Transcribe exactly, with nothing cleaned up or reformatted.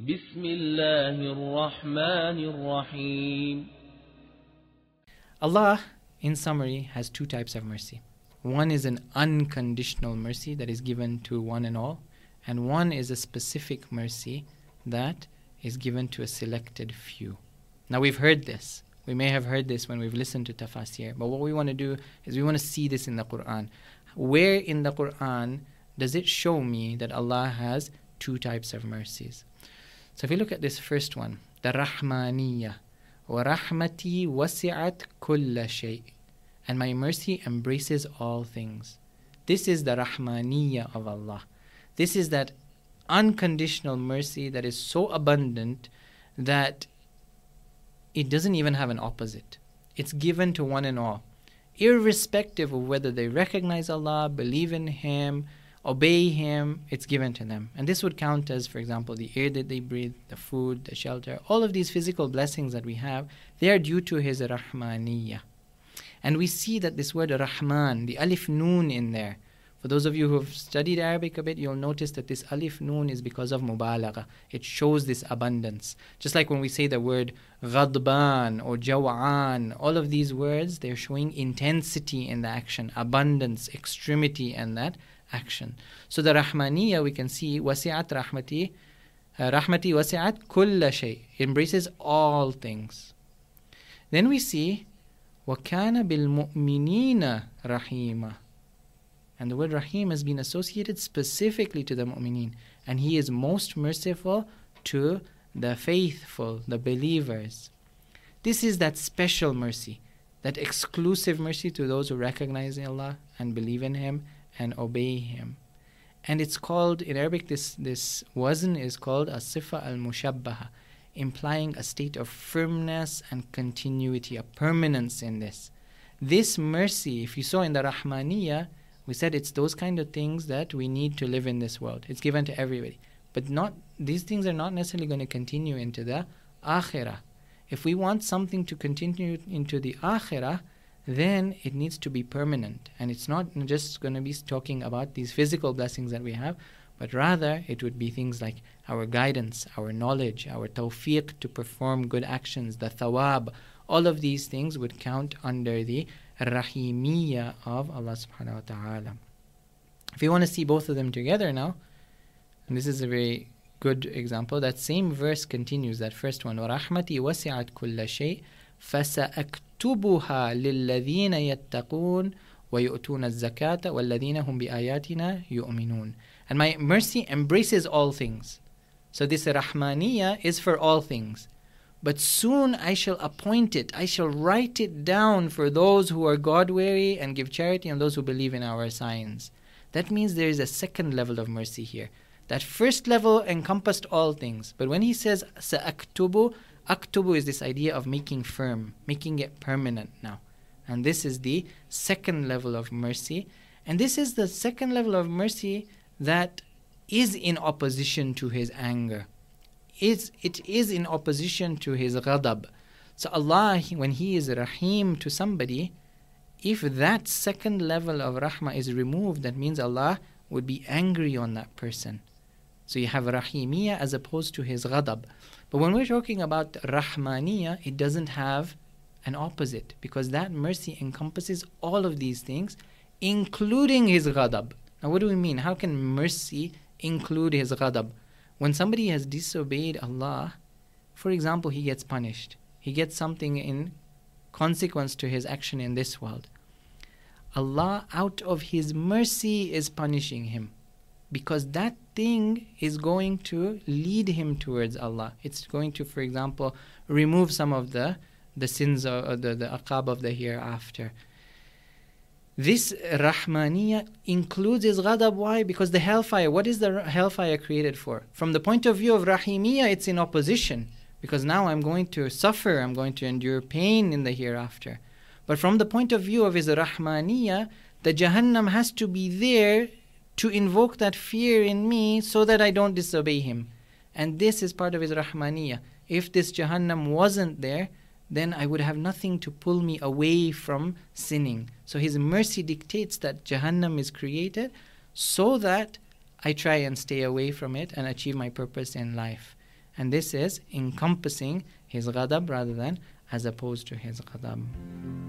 بسم الله الرحمن الرحيم. Allah, in summary, has two types of mercy. One is an unconditional mercy that is given to one and all, and one is a specific mercy that is given to a selected few. Now we've heard this. We may have heard this when we've listened to tafsir, but what we want to do is we want to see this in the Quran. Where in the Quran does it show me that Allah has two types of mercies? So if we look at this first one, the Rahmaniyya, وَرَحْمَتِي وَسِعَتْ كُلَّ شَيْءٍ, and my mercy embraces all things. This is the Rahmaniyya of Allah. This is that unconditional mercy that is so abundant that it doesn't even have an opposite. It's given to one and all, irrespective of whether they recognize Allah, believe in Him, obey Him. It's given to them. And this would count as, for example, the air that they breathe, the food, the shelter, all of these physical blessings that we have, they are due to His Rahmaniyya. And we see that this word Rahman, the alif noon in there, for those of you who have studied Arabic a bit, you'll notice that this alif noon is because of mubalagha. It shows this abundance. Just like when we say the word ghadban or jaw'an, all of these words, they're showing intensity in the action, abundance, extremity in that action. So the Rahmaniyya, we can see, wasi'at rahmati, uh, rahmati wasi'at kulla shay, embraces all things. Then we see, وَكَانَ بِالْمُؤْمِنِينَ رَحِيمًا, and the word Rahim has been associated specifically to the mu'mineen, and He is most merciful to the faithful, the believers. This is that special mercy, that exclusive mercy to those who recognize Allah and believe in Him and obey Him. And it's called, in Arabic, this, this wazn is called as-sifa al-mushabbaha, implying a state of firmness and continuity, a permanence in this. This mercy, if you saw in the Rahmaniyya, we said it's those kind of things that we need to live in this world. It's given to everybody. But not these things are not necessarily going to continue into the Akhirah. If we want something to continue into the Akhirah, then it needs to be permanent. And it's not just going to be talking about these physical blessings that we have, but rather it would be things like our guidance, our knowledge, our tawfiq to perform good actions, the thawab. All of these things would count under the Rahimiyya of Allah subhanahu wa ta'ala. If you want to see both of them together now, and this is a very good example, that same verse continues, that first one, وَرَحْمَتِي وَسِعَتْ كُلَّ شَيْءٍ فَسَأَكْتُبُهَا لِلَّذِينَ يَتَّقُونَ وَيُؤْتُونَ الزَّكَاةَ وَالَّذِينَ هُمْ بِآيَاتِنَا يُؤْمِنُونَ. And my mercy embraces all things. So this Rahmaniyya is for all things. But soon I shall appoint it, I shall write it down for those who are God-weary and give charity and those who believe in our signs. That means there is a second level of mercy here. That first level encompassed all things. But when he says, Sa'aktubu, aktubu is this idea of making firm, making it permanent now. And this is the second level of mercy. And this is the second level of mercy that is in opposition to his anger. Is it is in opposition to his ghadab. So Allah, when He is Rahim to somebody, if that second level of rahmah is removed, that means Allah would be angry on that person. So you have Rahimiyya as opposed to his ghadab. But when we're talking about Rahmaniyya, it doesn't have an opposite, because that mercy encompasses all of these things, including his ghadab. Now what do we mean? How can mercy include his ghadab? When somebody has disobeyed Allah, for example, he gets punished. He gets something in consequence to his action in this world. Allah, out of His mercy, is punishing him, because that thing is going to lead him towards Allah. It's going to, for example, remove some of the, the sins of the, the aqab of the hereafter. This Rahmaniyya includes his ghadab. Why? Because the hellfire, what is the hellfire created for? From the point of view of Rahimiyya, it's in opposition, because now I'm going to suffer, I'm going to endure pain in the hereafter. But from the point of view of his Rahmaniyya, the Jahannam has to be there to invoke that fear in me so that I don't disobey Him. And this is part of his Rahmaniyya. If this Jahannam wasn't there, then I would have nothing to pull me away from sinning. So His mercy dictates that Jahannam is created so that I try and stay away from it and achieve my purpose in life. And this is encompassing his ghadab rather than as opposed to his ghadab.